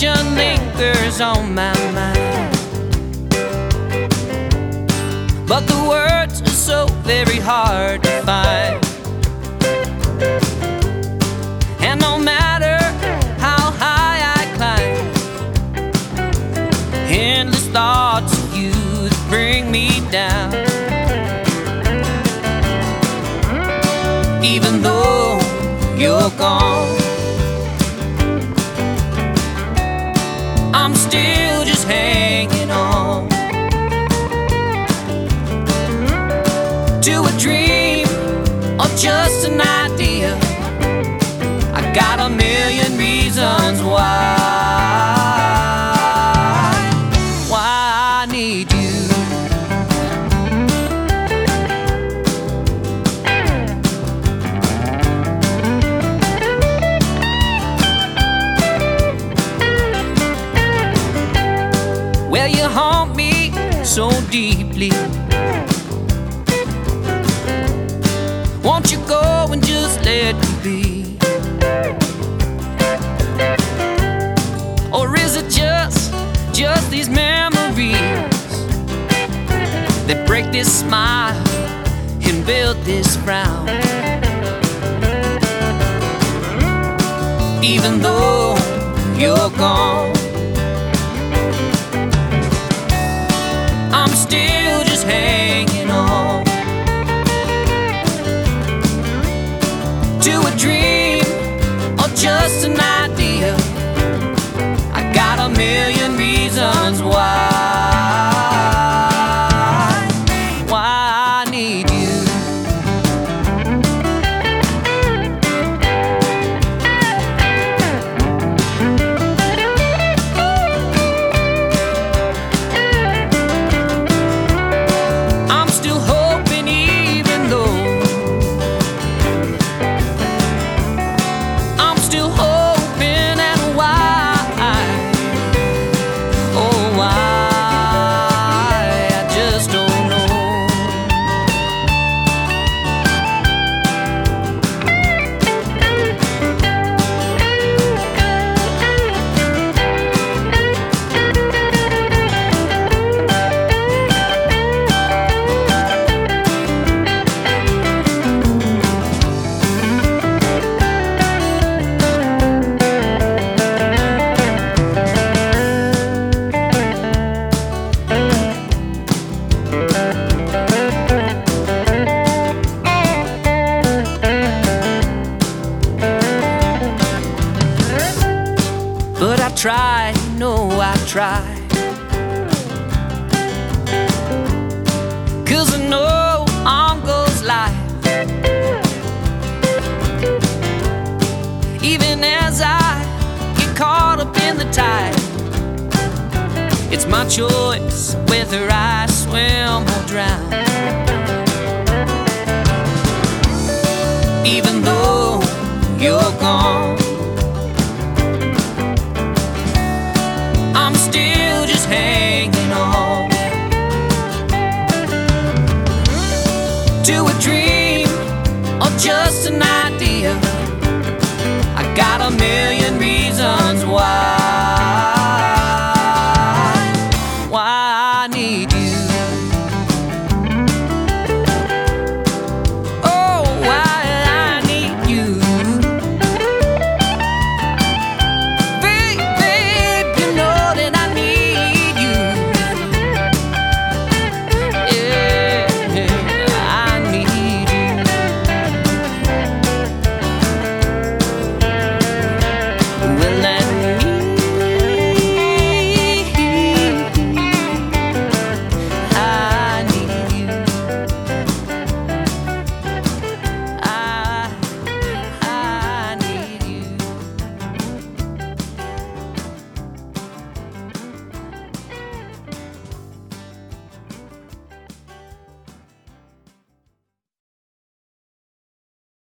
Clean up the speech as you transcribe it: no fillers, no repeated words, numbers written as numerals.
reflection lingers on my mind, but the words are so very hard to find. And no matter how high I climb, endless thoughts of you that bring me down. Even though you're gone, I'm still just hanging on to a dream or just an idea. I got a million reasons why I need you. Well, you haunt me so deeply. Won't you go and just let me be? Or is it just these memories that break this smile and build this frown? Even though you're gone, I'm still just hanging on to a dream or just an idea. I got a million reasons why I need you. I'm still hoping, even though I'm still hoping, and why? Oh, why? I just don't know. But I tried, no, I tried, 'cause I know on goes life. Even as I get caught up in the tide, it's my choice whether I swim or drown. Even though you're gone, I'm still just hanging on to a dream or just an idea. I got a million